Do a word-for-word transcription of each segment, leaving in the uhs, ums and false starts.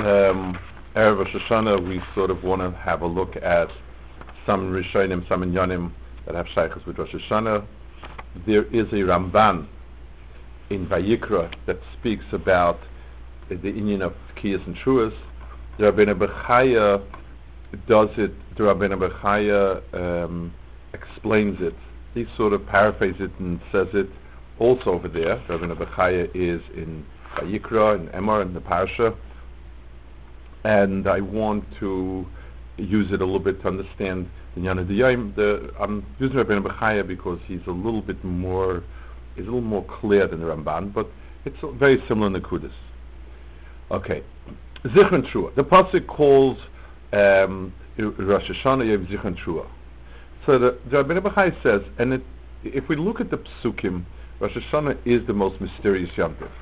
um, Erev Rosh Hashanah, we sort of want to have a look at some Rishonim, some Inyanim that have shaykhs with Rosh Hashanah. There is a Ramban in Vayikra that speaks about the Inyan of Tkiyas and Shuas. The Rabbeinu Bechaya does it, the Rabbeinu Bechaya um, explains it. He sort of paraphrases it and says it also over there. Rabbeinu Bechaya is in Vayikra, in Emor, in the Parsha. And I want to use it a little bit to understand the Inyan of the Yom. The, I'm using Rabbeinu Bechaya because he's a little bit more, he's a little more clear than the Ramban, but it's very similar in the Kudas. Okay, Zichron Trua. The pasuk calls um, Rosh Hashanah Yom Zichron Trua. So the, the Rabbeinu Bechaya says, and it, if we look at the psukim, Rosh Hashanah is the most mysterious Yom Tov.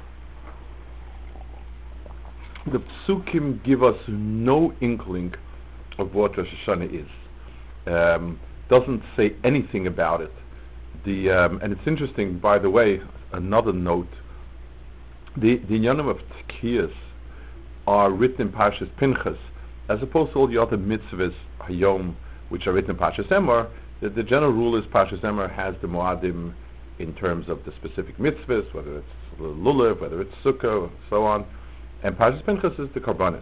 The psukim give us no inkling of what Rosh Hashanah is. Um, doesn't say anything about it. The um, and it's interesting, by the way, another note. The the Inyanim of Tkiyas are written in Parshas Pinchas, as opposed to all the other mitzvahs Hayom, which are written in Parshas Emor. The, the general rule is Parshas Emor has the Moadim in terms of the specific mitzvahs, whether it's Lulav, whether it's Sukkah, so on. And Parshas Pinchas is the Karbanis.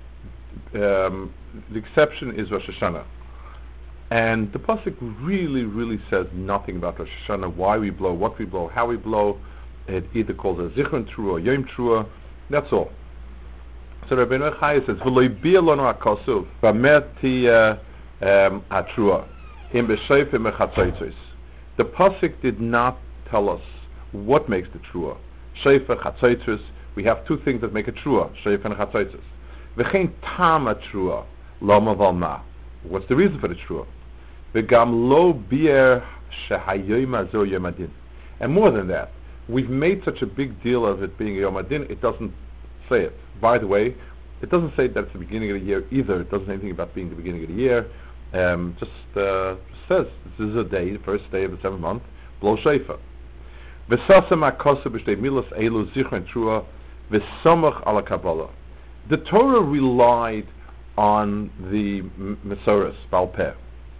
Um, the exception is Rosh Hashanah. And the pasuk really, really says nothing about Rosh Hashanah, why we blow, what we blow, how we blow. It either calls a Zichron Trua or Yom Trua. That's all. So Rabbeinu Bechaya says, "V'lo yibia lanu hakasuv b'mer tiyeh hatrua im b'shofim mechatzotzos." The pasuk did not tell us what makes the trua. Shofar, chatzotzos. We have two things that make a trua: shofar and chatzotzos. V'chein tam trua lama v'alma. What's the reason for the trua? V'gam lo bier shehayoyim azo yom adin. And more than that, we've made such a big deal of it being Yom Adin, it doesn't say it. By the way, it doesn't say that it's the beginning of the year either. It doesn't say anything about being the beginning of the year. Um, just uh, says this is a day, the first day of the seventh month, blow shofar. V'sasem hakosu b'shtei milos elu zichron trua v'samach ala kabbalah. The Torah relied on the Mesoros, Baal Peh.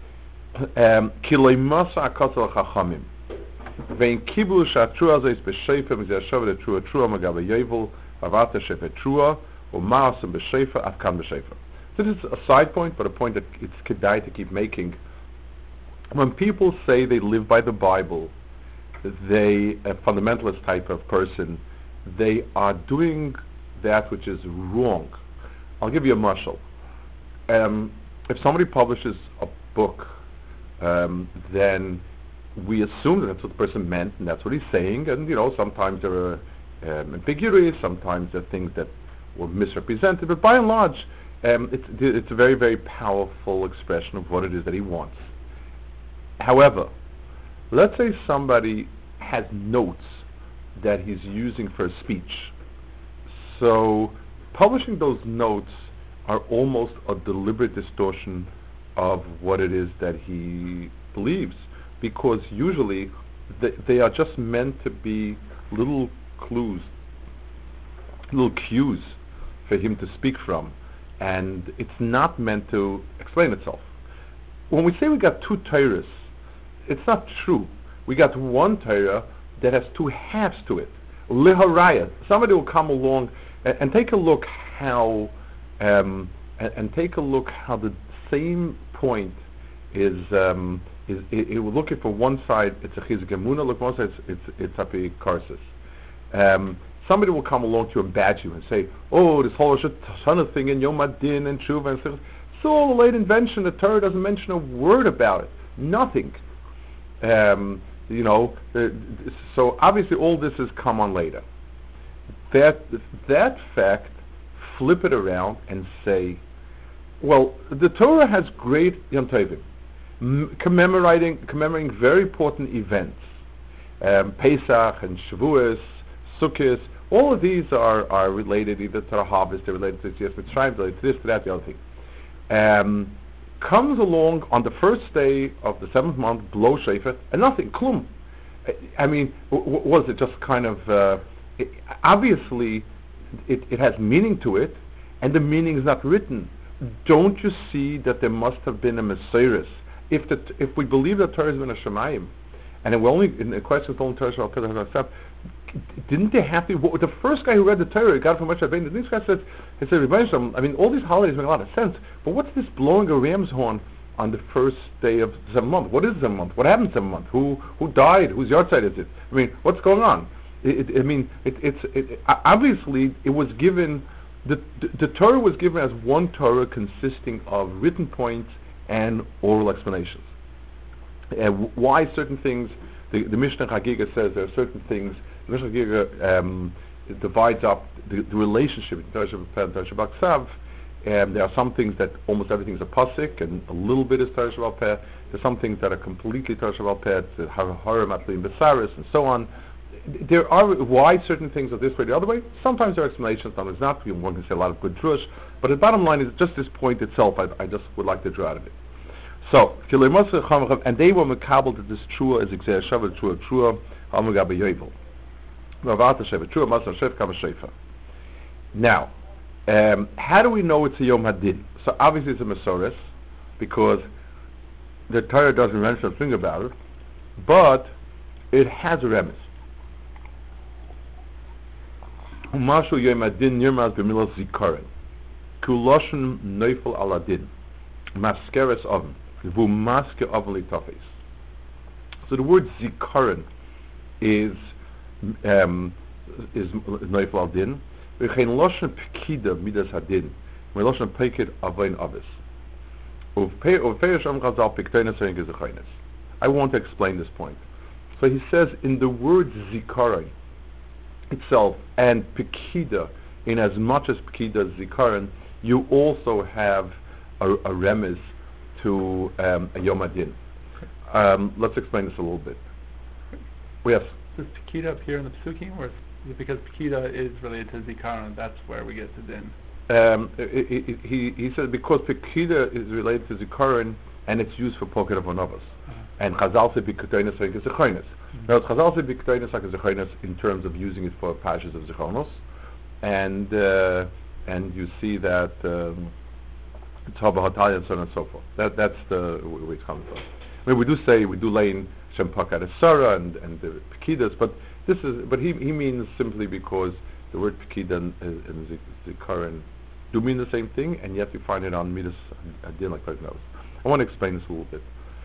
Ki lo yimasa hakosu l'chachamim. Vein kibul shatrua zeis b'shofar mizeh hashavet trua trua magabe yovel avata shefer trua u'maasem b'shofar afkan b'shofar. This is a side point, but a point that it's kedai to keep making. When people say they live by the Bible, they a fundamentalist type of person, they are doing that which is wrong. I'll give you a mashal. Um, if somebody publishes a book, um, then we assume that that's what the person meant, and that's what he's saying. And you know, sometimes there are um, ambiguities, sometimes there are things that were misrepresented. But by and large, um, it's it's a very, very powerful expression of what it is that he wants. However, let's say somebody has notes that he's using for a speech. So publishing those notes are almost a deliberate distortion of what it is that he believes, because usually they, they are just meant to be little clues, little cues for him to speak from, and it's not meant to explain itself. When we say we got two Torahs, it's not true. We got one Torah that has two halves to it. Liharaya. Somebody will come along and, and take a look how, um, and, and take a look how the same point is. Um, is it, it, we're looking for one side. It's a chizuk emunah. Look, one side it's it's, it's happy karsis. Um, somebody will come along to you and badge you and say, "Oh, this whole Rosh Hashanah thing in Yom Adin and Tshuva and stuff. It's all a late invention. The Torah doesn't mention a word about it. Nothing." Um, you know, uh, so obviously all this has come on later. That that fact, flip it around and say, well, the Torah has great Yom Tovim, m- commemorating commemorating very important events, um, Pesach and Shavuos, Sukkot. All of these are, are related either to the harvest, they're related to Yetzias Mitzrayim, related to this, to that, the other thing. Um, comes along on the first day of the seventh month, blow shofar, and nothing, klum. I mean, w- w- was it just kind of, uh, it, obviously, it, it has meaning to it, and the meaning is not written, don't you see that there must have been a Messiah? If the, if we believe that Torah is in a Shemayim, and it will only in the question of only Torah Shal Kedar, didn't they have to? What, the first guy who read the Torah got from Moshe Rabbeinu. This guy said, "He said, Rebbeinu Shalom, I mean, all these holidays make a lot of sense, but what's this blowing a ram's horn on the first day of the seventh month? What is the seventh month? What happened seventh month? Who who died? Whose yahrzeit is it? I mean, what's going on? It, it, I mean, it, it's it, obviously it was given. The, the the Torah was given as one Torah consisting of written points and oral explanations. Uh, why certain things? The, the Mishnah Chagiga says there are certain things. The Mishnah Chagiga um, divides up the, the relationship between Torah Shabbat and Torah Shabbat Ksav. Um, there are some things that almost everything is a pasuk, and a little bit is Torah Shabbat Peh. There's some things that are completely Torah Shabbat Peh, Harem Atlim Besaris, and so on. There are why certain things are this way, the other way. Sometimes there are explanations, sometimes not. One can say a lot of good drush, but the bottom line is just this point itself. I, I just would like to draw out of it. So, and they were makabel that this trua is exer shavu trua trua hamagabe yovel. Now, um, how do we know it's a Yom Hadin? So obviously it's a Masoris, because the Torah doesn't mention a thing about it, but it has a remes. Umashu Yom Hadin nirmaz b'milas zikaron, kuloshen neufel aladin, maskeres oven, vu maske oven litofes. So the word zikaron is um, is neufel aladin. V'chein loshen pekida midas hadin, v'loshen pekid avain avis. I want to explain this point. So he says in the word zikaron itself and pekida, in as much as pekida is zikaron, you also have a, a remiz to um, a Yom Hadin. Um, let's explain this a little bit. Yes. Does pekida appear in the psukim, or is it because pekida is related to zikaron, that's where we get to din? Um, it, it, he he said because pekida is related to zikaron and it's used for pocket of anovas, uh-huh. and Chazal said b'ketonis like a zechonis. Now Chazal said b'ketonis like a zechonis in terms of using it for parashas of zechonos, and uh, and you see that um, Tzava Hataya and so on and so forth. That that's the where it's coming from. I mean, we do say we do lay in Shem Pakat Esara and and the pekidas, but this is but he he means simply because the word pekida and, and zikaron do mean the same thing, and yet you find it on midas adin like knows. I want to explain this a little bit.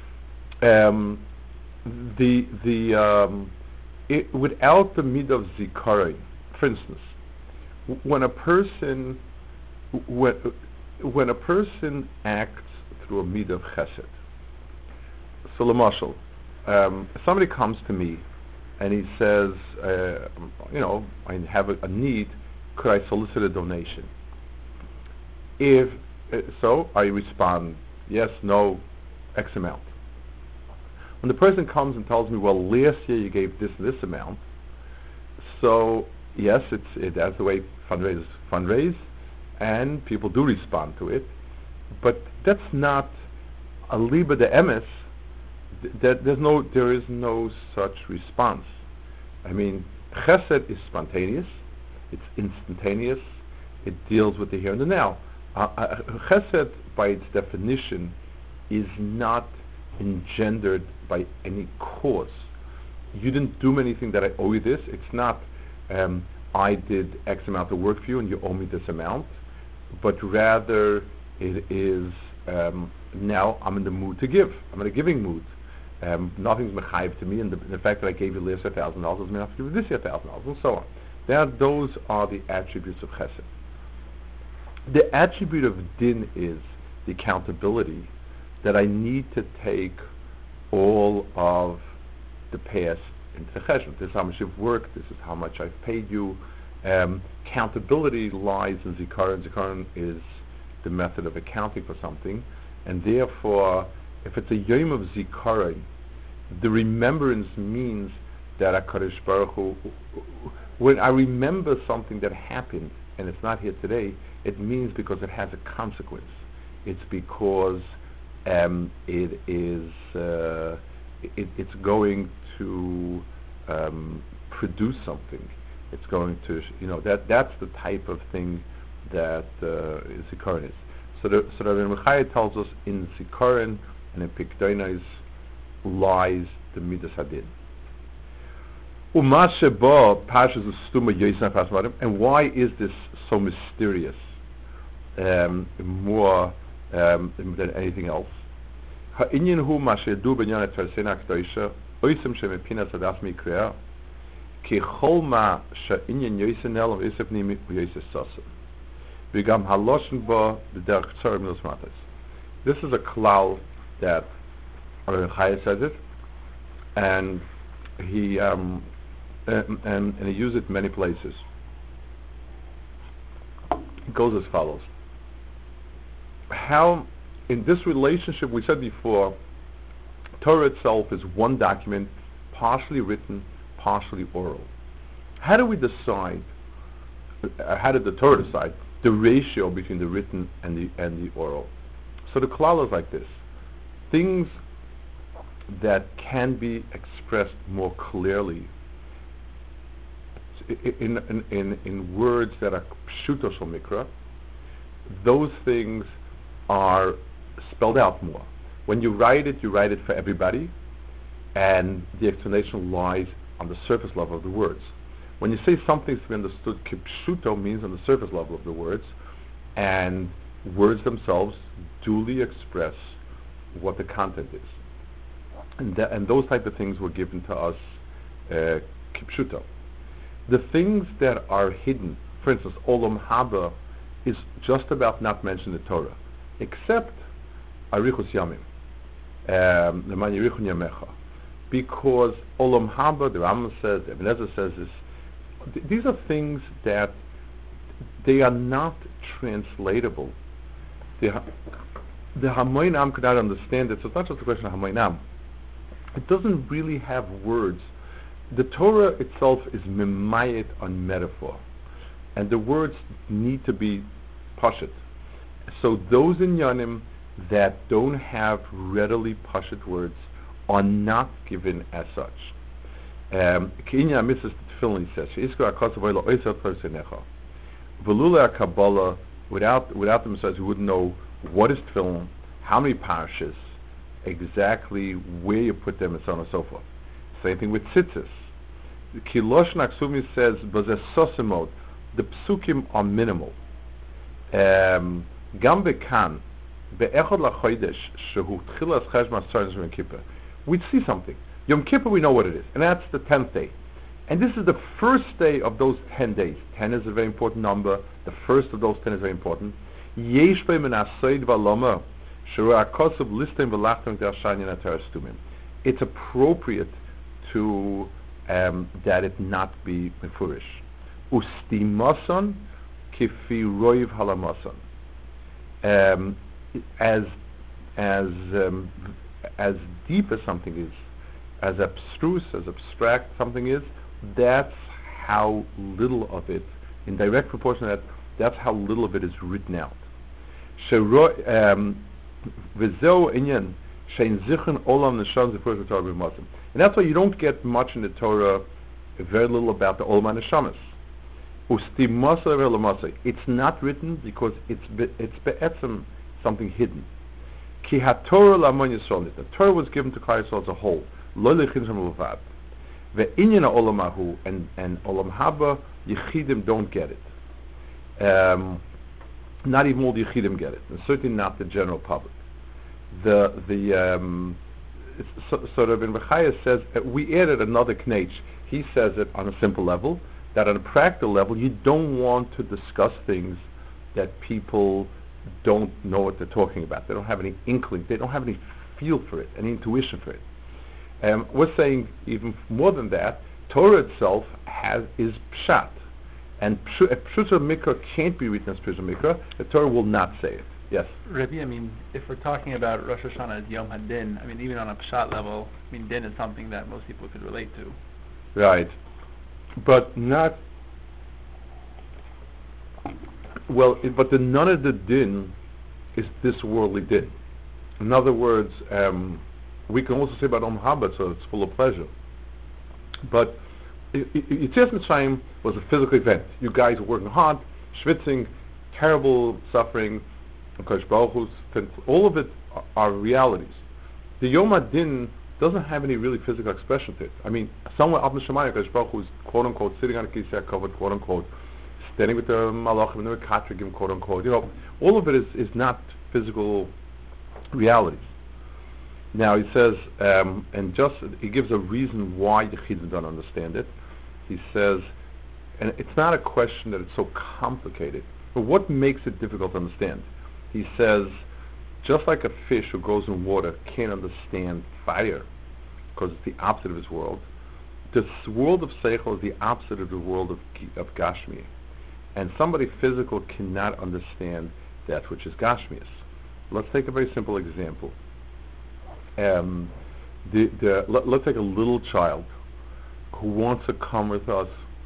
Um, the the um, it, without the mid of zikaron, for instance, w- when a person when when a person acts through a mid of chesed. So l'mashal, um, somebody comes to me and he says, uh, you know, I have a, a need. Could I solicit a donation? If uh, so, I respond, yes, no, X amount. When the person comes and tells me, well, last year you gave this and this amount, so yes, it's it, that's the way fundraisers fundraise, and people do respond to it, but that's not a liba de emes. Th- that there's no, there is no such response. I mean, chesed is spontaneous, it's instantaneous, it deals with the here and the now. Uh, uh, chesed, by its definition, is not engendered by any cause. You didn't do anything that I owe you this. It's not, um, I did X amount of work for you and you owe me this amount, but rather it is, um, now I'm in the mood to give. I'm in a giving mood. Um, nothing's mechayiv to me, and the, the fact that I gave you last year a thousand dollars doesn't mean I have to give you this year a thousand dollars, and so on. That those are the attributes of chesed. The attribute of din is the accountability, that I need to take all of the past into cheshbon. This is how much you've worked. This is how much I've paid you. Um, accountability lies in zikaron. Zikaron is the method of accounting for something, and therefore, if it's a yom of zikaron, the remembrance means that HaKadosh Baruch Hu, when I remember something that happened and it's not here today, it means because it has a consequence. It's because um, it is uh, it, it's going to um, produce something. It's going to, you know, that that's the type of thing that uh, Zikaron is. So the so the Rebbe Chaya tells us in Zikaron and in Pikdonos lies the Midas Hadin. Umashe Pashas Stuma Yosef Pasmadim. And why is this so mysterious? Um, more um, than anything else. Ha'inyan hu mashedu b'nyan et Tarsena K'toisha oisem shemepina sadas mikrea ki chol ma she'inyan Yosef nelam Yosef nimi Yosef sasem v'gam haloshen ba b'derech tzar milos matas. This is a klal that Rabbi Chaya says it, and he um, and, and, and he uses it in many places. It goes as follows. How, in this relationship, we said before, Torah itself is one document, partially written, partially oral. How do we decide, uh, how did the Torah decide, the ratio between the written and the and the oral? So the klal is like this. Things that can be expressed more clearly in, in, in, in words that are pshuto shel mikra, those things are spelled out more. When you write it, you write it for everybody, and the explanation lies on the surface level of the words. When you say something to be understood, kipshuto means on the surface level of the words, and words themselves duly express what the content is. And, th- and those type of things were given to us uh, kipshuto. The things that are hidden, for instance, olam haba is just about not mentioned in the Torah, except arichus yamim, um, leman yerichun yamecha, because olam haba, the Rambam says, Ibn Ezra says this. Th- these are things that they are not translatable. The ha- the Hamoinam could not understand it. So it's not just a question of Hamoinam. It doesn't really have words. The Torah itself is mimayet on metaphor, and the words need to be pashut. So those inyanim that don't have readily pashut words are not given as such. Ki'inya misses tefillin, he says, she'iskar akasav oila oisat persenecha. Velula Kabbalah, without without them, says you wouldn't know what is tefillin, how many parshas, exactly where you put them, and so on and so forth. Same thing with tzitzis. Kilosh Naksumi says, "Bazesosimot." The psukim are minimal. Gam bekan be'echad lachodesh shehu tchilas cheshmas tzarnas Yom Kippur. We see something. Yom Kippur, we know what it is, and that's the tenth day. And this is the first day of those ten days. Ten is a very important number. The first of those ten is very important. Yesh be'im en asoid v'aloma sheru akosav listem v'lachtem d'ashanyan atarastumim. It's appropriate to um, that it not be mefurish. Ustimason kifi roiv halamason. Um, as as um, as deep as something is, as abstruse, as abstract something is, that's how little of it, in direct proportion to that, that's how little of it is written out. Um, and that's why you don't get much in the Torah, very little about the Olam HaNeshamas. It's not written because it's be, it's be'etzem, something hidden. Ki ha-Torah l'amon Yisrael. The Torah was given to Klal Yisrael as a whole. Lo lechin shem levad. Ve'inyan ha'olam hahu, and and olam haba, yichidim don't get it. Um, not even all the yichidim get it, and certainly not the general public. The the um, so, so Rabbi Bechaya says uh, we added another knetch. He says it on a simple level, that on a practical level you don't want to discuss things that people don't know what they're talking about. They don't have any inkling. They don't have any feel for it, any intuition for it. Um, we're saying even more than that. Torah itself has is pshat, and pshuta mikra can't be written as pshuta mikra. The Torah will not say it. Yes. Rabbi, I mean, if we're talking about Rosh Hashanah as Yom HaDin, I mean, even on a pshat level, I mean, din is something that most people could relate to. Right, but not. Well, it, but the none of the din is this worldly din. In other words, um, we can also say about Om Haba, so it's full of pleasure. But Yetzias Mitzrayim was a physical event. You guys were working hard, schwitzing, terrible suffering. Because Baruch Hu's, all of it are, are realities. The Yom Adin doesn't have any really physical expression to it. I mean, somewhere up in Shemayim, Kodesh Baruch Hu is quote unquote sitting on a kisei covered, quote unquote, standing with the malachim and the katrigim, quote unquote. You know, all of it is, is not physical realities. Now he says, um, and just he gives a reason why the Chiddush don't understand it. He says, and it's not a question that it's so complicated, but what makes it difficult to understand? He says, just like a fish who goes in water can't understand fire because it's the opposite of his world, this world of Seichel is the opposite of the world of, of Gashmi. And somebody physical cannot understand that which is Gashmias. Let's take a very simple example. Um, the, the, let, let's take a little child who wants to come with us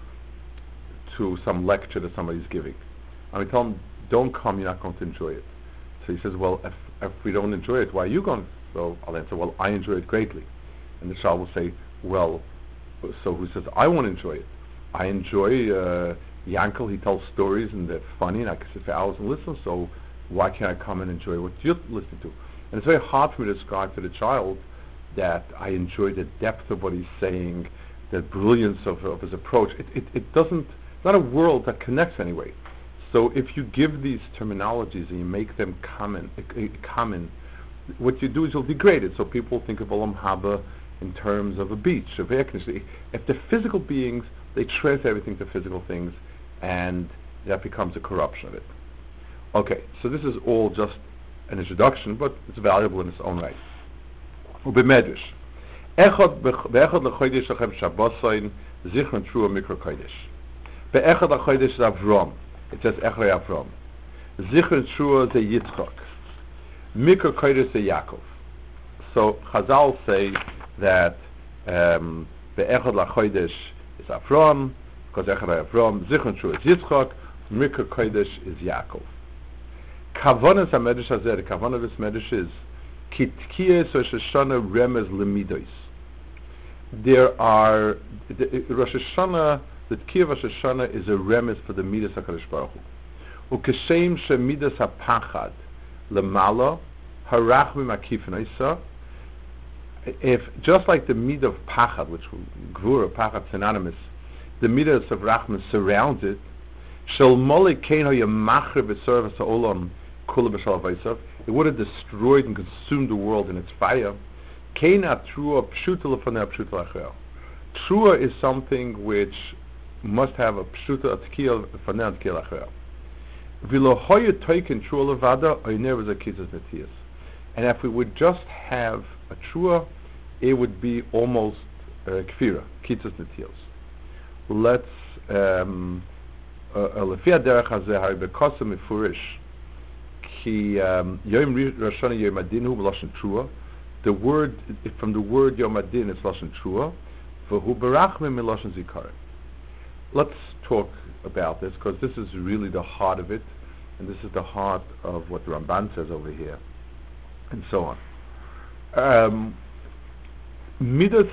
to some lecture that somebody's giving. And we tell him, don't come, you're not going to enjoy it. So he says, well, if, if we don't enjoy it, why are you going? So I'll answer, well, I enjoy it greatly. And the child will say, well, so who says, I won't enjoy it? I enjoy uh, Yankel, he tells stories and they're funny and I can sit for hours and listen, so why can't I come and enjoy what you're listening to? And it's very hard for me to describe to the child that I enjoy the depth of what he's saying, the brilliance of, of his approach. It, it, it doesn't, it's not a world that connects anyway. So if you give these terminologies and you make them common, uh, common, what you do is you'll degrade it. So people think of Olam Haba in terms of a beach, of air conditioning. If they're physical beings, they transfer everything to physical things, and that becomes a corruption of it. Okay, so this is all just an introduction, but it's valuable in its own right. Ubemedrash. Echad be'echad l'chodesh lachem Shabbosayin zichron trua mikro kodesh. Be'echad l'chodesh Avram. It says Echrei Avram. Zichron trua ze Yitzchak. Mikro kodesh ze Yaakov. So Chazal say that um, be'echad l'chodesh is Avram, because Echrei Avram. Zichron trua is Yitzchak. Mikro kodesh is Yaakov. Kavanas HaMedrash Hazeh, the Kavanah of this Medrash is Kitkiyas Rosh Hashanah Remez Lemidos. There are, the, Rosh Hashanah, the Tkiyah of Rosh Hashanah is a remez for the Midas HaKadosh Baruch Hu. Ukeshem Shemidas HaPachad Lemala Harachmim Akifin Isa. If, just like the Midah of Pachad, which Gvura, Pachad synonymous, the Midas of Rachman surrounds it, Shel Molik Kein HaYamachre B'Servas HaOlam Kula B'Shal Vaysav, it would have destroyed and consumed the world in its fire. Keina Trua Pshuta L'Fanei Pshuta L'Achreya. Trua is something which must have a Pshuta Atkiya L'Fanei Atkiya L'Achreya. V'lo Hoya Toikin Trua Levada Oiner was a Kitzas Netias. And if we would just have a Trua, it would be almost uh, Kfira, Kitzas Netias. Let's um, לפי הדרך הזה, הרי בקוסם מפורש, כי יום ראש השנה יום הדין הוא בלשון תשועה. The word, from the word יום הדין, it's לשון תשועה, והוא ברחמים מלשון זיכרון. Let's talk about this, because this is really the heart of it, and this is the heart of what the Ramban says over here, and so on. Um, Midas,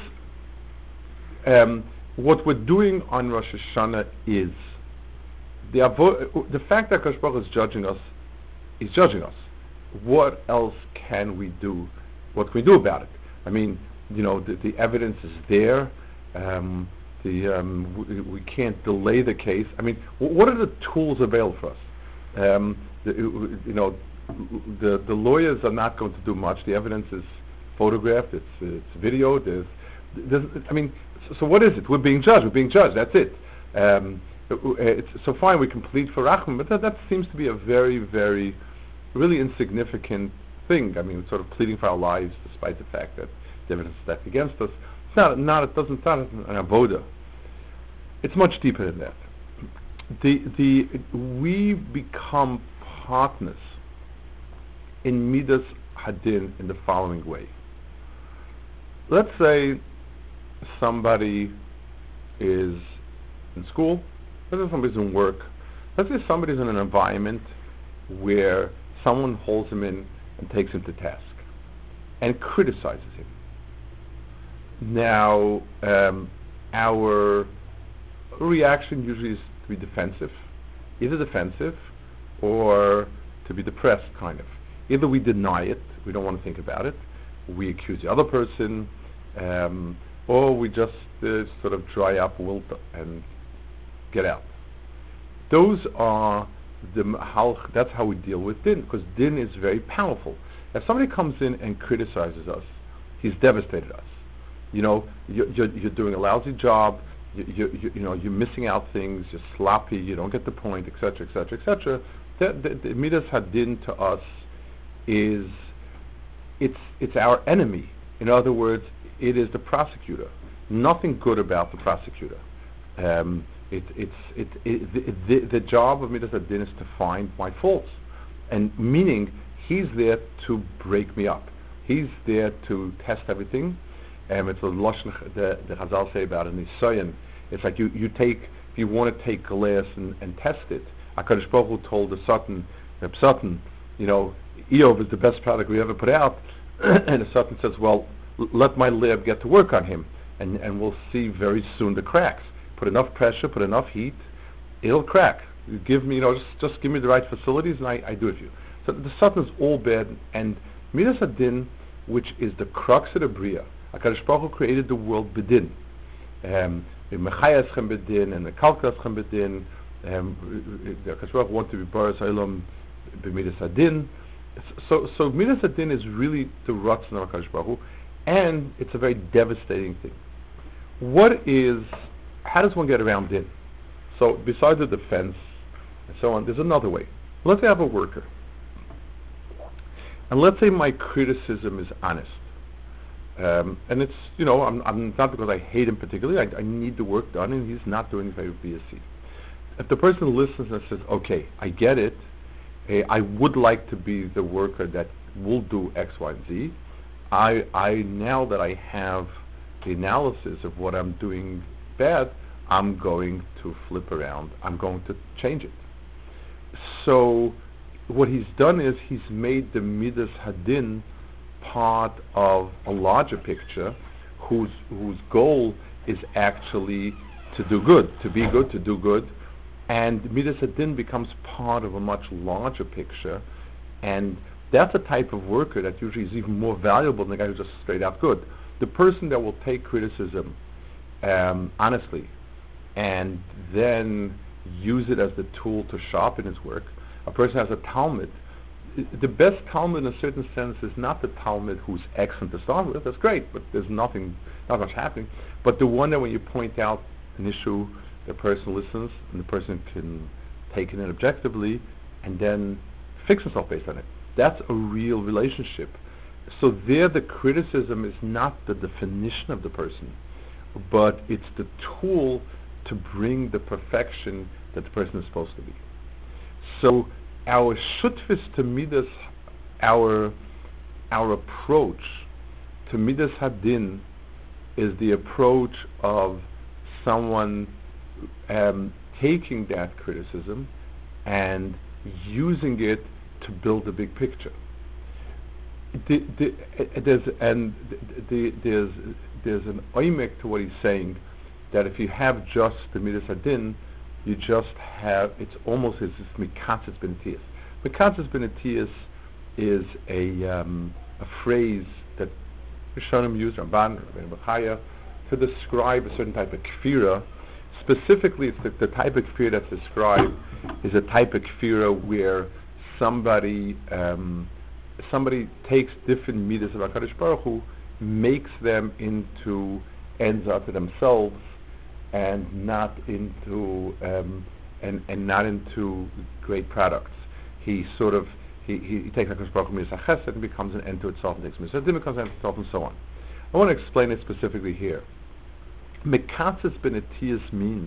um, what we're doing on Rosh Hashanah is The, avo- the fact that Kadosh Baruch Hu is judging us, he's judging us. What else can we do? What can we do about it? I mean, you know, the, the evidence is there. Um, the um, we, we can't delay the case. I mean, w- what are the tools available for us? Um, the, you know, the the lawyers are not going to do much. The evidence is photographed. It's it's video. There's, there's I mean, so, so what is it? We're being judged. We're being judged. That's it. Um, It's, so fine, we complete for Rachman, but that, that seems to be a very, very, really insignificant thing. I mean, we're sort of pleading for our lives, despite the fact that the evidence is stacked against us. It's not, not it doesn't, it's not an avoda. It's much deeper than that. The, the, we become partners in Midas Hadin in the following way. Let's say somebody is in school. Let's say somebody's in work. Let's say somebody's in an environment where someone holds him in and takes him to task and criticizes him. Now, um, our reaction usually is to be defensive, either defensive or to be depressed, kind of. Either we deny it, we don't want to think about it, we accuse the other person, um, or we just uh, sort of dry up, wilt, and get out. Those are the how. That's how we deal with din, because din is very powerful. If somebody comes in and criticizes us, he's devastated us. You know, you're, you're, you're doing a lousy job. You, you, you, you know, you're missing out things. You're sloppy. You don't get the point, et cetera, et cetera, et cetera. The, the, the midas hadin to us is it's it's our enemy. In other words, it is the prosecutor. Nothing good about the prosecutor. Um, it, it's it, it, the, the, the job of midas hadin is to find my faults, and meaning he's there to break me up. He's there to test everything. Um, it's a lashon the the Chazal say about it in Nisayon. It's like you, you take if you want to take glass and, and test it. HaKadosh Baruch Hu told the Satan, the Satan, you know, Eov is the best product we ever put out, and the Satan says, well, l- let my lab get to work on him, and and we'll see very soon the cracks. Put enough pressure, put enough heat, it'll crack. You give me, you know, just, just give me the right facilities, and I, I do it for you. So the Satan is all bad, and Midas Hadin, which is the crux of the Bria. HaKadosh Baruch Hu created the world bedin. Um, the Mechayaschem bedin and the Kalkaschem bedin. Um, the HaKadosh Baruch Hu wanted to be Baras Olam b'Midas Hadin. So, so Midas Hadin is really the Ratzon of HaKadosh Baruch Hu, and it's a very devastating thing. What is, how does one get around din? So, besides the defense and so on, there's another way. Let's say I have a worker, and let's say my criticism is honest. Um, and it's, you know, I'm, I'm not because I hate him particularly. I, I need the work done, and he's not doing very B S C. If the person listens and says, okay, I get it, uh, I would like to be the worker that will do X, Y, and Z. I, I now that I have the analysis of what I'm doing bad, I'm going to flip around. I'm going to change it. So what he's done is he's made the Midas Hadin part of a larger picture whose whose goal is actually to do good, to be good, to do good. And Midas Hadin becomes part of a much larger picture. And that's a type of worker that usually is even more valuable than the guy who's just straight out good. The person that will take criticism um, honestly and then use it as the tool to sharpen his work. A person has a Talmud. The best Talmud in a certain sense is not the Talmud who's excellent to start with. That's great, but there's nothing, not much happening. But the one that when you point out an issue, the person listens and the person can take it in objectively and then fix himself based on it. That's a real relationship. So there the criticism is not the definition of the person, but it's the tool to bring the perfection that the person is supposed to be. So our shutfis to midas, our our approach to midas hadin is the approach of someone um, taking that criticism and using it to build a big picture. The, the, uh, there's and the, the, there's there's an oimek to what he's saying, that if you have just the midas hadin, you just have, it's almost as if mikatzes benetias. Mikatzes benetias is a um, a phrase that Rishonim use, Ramban, Rabbeinu Bechaya, to describe a certain type of kfira. Specifically, it's the, the type of kfira that's described is a type of kfira where somebody um, somebody takes different midas of HaKadosh Baruch Hu, makes them into ends unto themselves, and not into um, and and not into great products. He sort of he, he, he takes HaKadosh Baruch Hu midas HaChesed and becomes an end to itself, and takes midas HaDin becomes an end to itself, and so on. I want to explain it specifically here. Mekatzes benetias means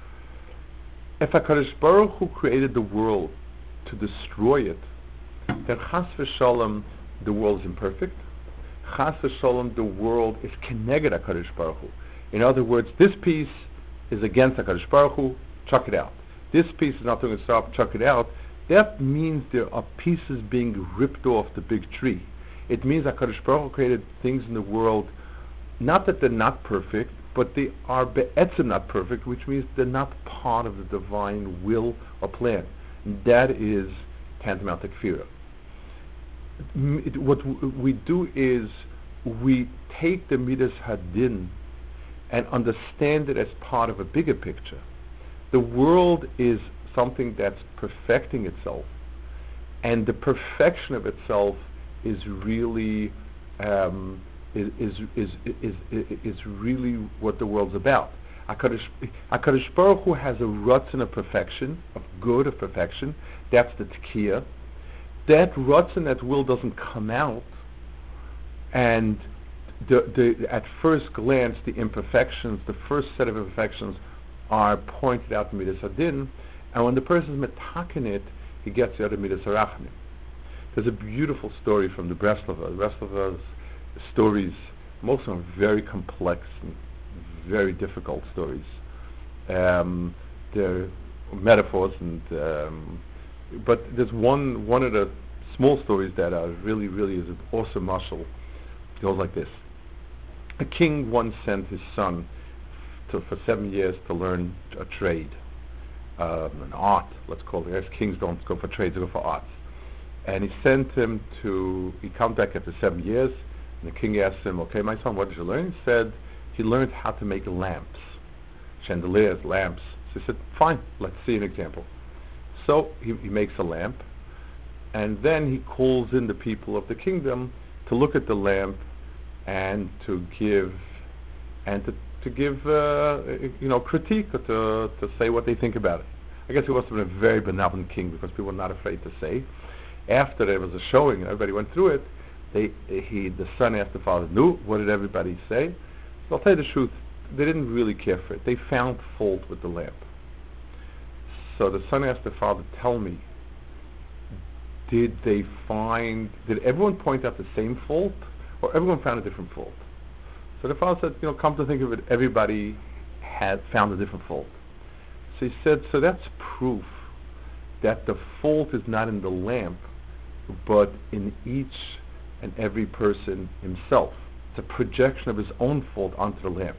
if HaKadosh Baruch Hu created the world to destroy it, then Chas v'Shalom the world is imperfect. Chas v'Shalom the world is keneged HaKadosh Baruch Hu. In other words, this piece is against HaKadosh Baruch Hu, chuck it out. This piece is not doing itself, chuck it out. That means there are pieces being ripped off the big tree. It means HaKadosh Baruch Hu created things in the world, not that they're not perfect, but they are be'etzim not perfect, which means they're not part of the divine will or plan. And that is tantamount to kfira. M- it- What w- we do is we take the midas hadin and understand it as part of a bigger picture. The world is something that's perfecting itself, and the perfection of itself is really um, is, is, is, is, is, is really what the world's about. HaKadosh, HaKadosh Baruch Hu has a ratzon of perfection, of good, of perfection. That's the tkiyah. That ratzon, that will doesn't come out, and the, the, at first glance, the imperfections, the first set of imperfections are pointed out in Midas Hadin, and when the person is metaken it, he gets the other Midas Harachmim. There's a beautiful story from the Breslova. The Breslova's stories, most of them are very complex and very difficult stories. Um, they're metaphors, and um, but there's one one of the small stories that are really, really is an awesome marshal. It goes like this. A king once sent his son to, for seven years to learn a trade, um, an art, let's call it. As kings don't go for trades, they go for arts. And he sent him to, he come back after seven years, and the king asked him, okay, my son, what did you learn? He said, he learned how to make lamps, chandeliers, lamps. So he said, fine, let's see an example. So he, he makes a lamp, and then he calls in the people of the kingdom to look at the lamp and to give and to, to give uh, you know critique, or to to say what they think about it. I guess he must have been a very benevolent king, because people were not afraid to say. After there was a showing and everybody went through it, they he the son asked the father, "No, what did everybody say?" So I'll tell you the truth, they didn't really care for it. They found fault with the lamp. So the son asked the father, "Tell me, did they find did everyone point out the same fault, or everyone found a different fault?" So the father said, you know, come to think of it, everybody had found a different fault. So he said, so that's proof that the fault is not in the lamp, but in each and every person himself. It's a projection of his own fault onto the lamp.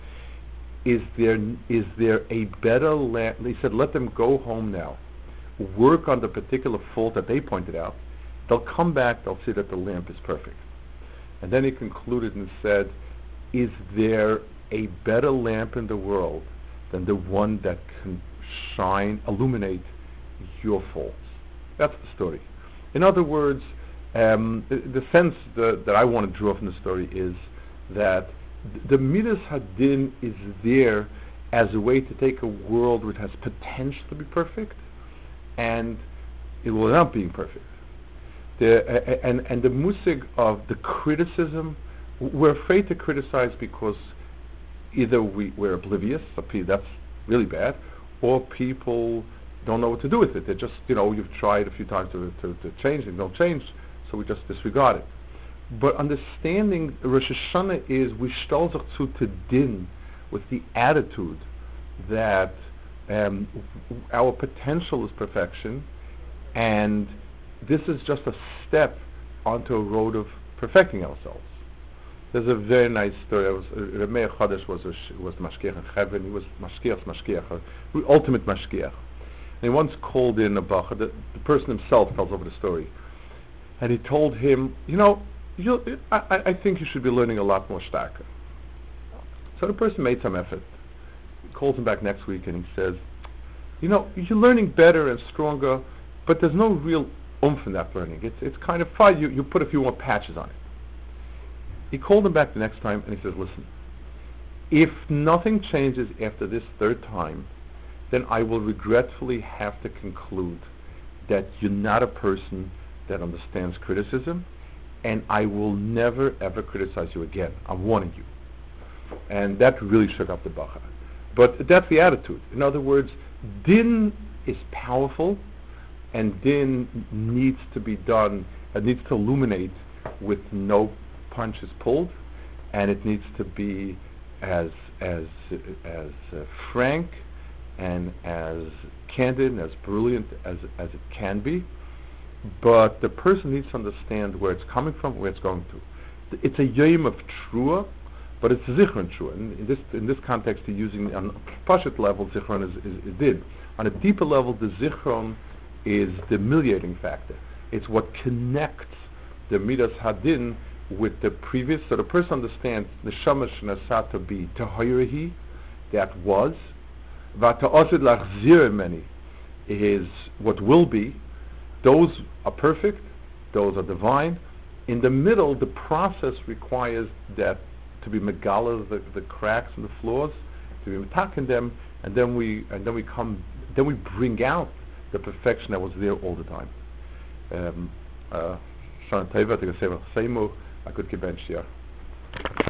Is there is there a better lamp? He said, let them go home now, work on the particular fault that they pointed out. They'll come back, they'll see that the lamp is perfect. And then he concluded and said, is there a better lamp in the world than the one that can shine, illuminate your faults? That's the story. In other words, um, the, the sense the, that I want to draw from the story is that th- the Midas Hadin is there as a way to take a world which has potential to be perfect, and it will not being perfect. The, uh, and, and the musig of the criticism, we're afraid to criticize because either we, we're oblivious, that's really bad, or people don't know what to do with it. They're just, you know, you've tried a few times to, to, to change it, don't change, so we just disregard it. But understanding Rosh Hashanah is, we stell sich zu to din, with the attitude that um, our potential is perfection, and this is just a step onto a road of perfecting ourselves. There's a very nice story. Was, uh, Meir Chodesh was a, was Mashgiach in Chevron. He was Mashgiach's Mashgiach, the ultimate Mashgiach. And he once called in a Bacha. The, the person himself tells over the story. And he told him, you know, you, I, I think you should be learning a lot more starker. So the person made some effort. He calls him back next week and he says, you know, you're learning better and stronger, but there's no real oomph in that learning. It's it's kind of fine. You, you put a few more patches on it. He called him back the next time and he says, listen, if nothing changes after this third time, then I will regretfully have to conclude that you're not a person that understands criticism, and I will never ever criticize you again. I'm warning you. And that really shook up the Bacha. But that's the attitude. In other words, din is powerful, and din needs to be done, it needs to illuminate with no punches pulled, and it needs to be as as as uh, frank and as candid and as brilliant as as it can be. But the person needs to understand where it's coming from, where it's going to. It's a yom of trua, but it's zichron trua. In, in this in this context, you're using on a pashut level, zichron is, is, is did. On a deeper level, the zichron is the mediating factor. It's what connects the Midas Hadin with the previous, so the person understands the Neshama Shnasata bi Tahirahi, that was, Vata Osid Lachzir Meni is what will be. Those are perfect, those are divine. In the middle, the process requires that to be megala, the, the cracks and the flaws, to be metakin them, and then we and then we come, then we bring out the perfection that was there all the time. Um, uh, Shana Teva, I could give bench here.